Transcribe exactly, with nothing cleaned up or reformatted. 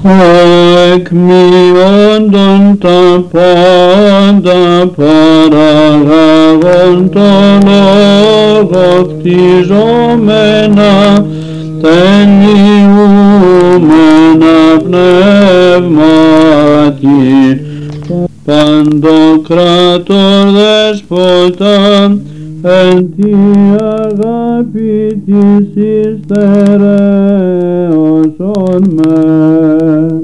εκμειώντων τα πάντα παραγαγών το λόγο κτιζόμενα ταινιούμενα πνεύματι παντοκράτορ δέσποτα εν τη αγάπη της υστερέωσον με.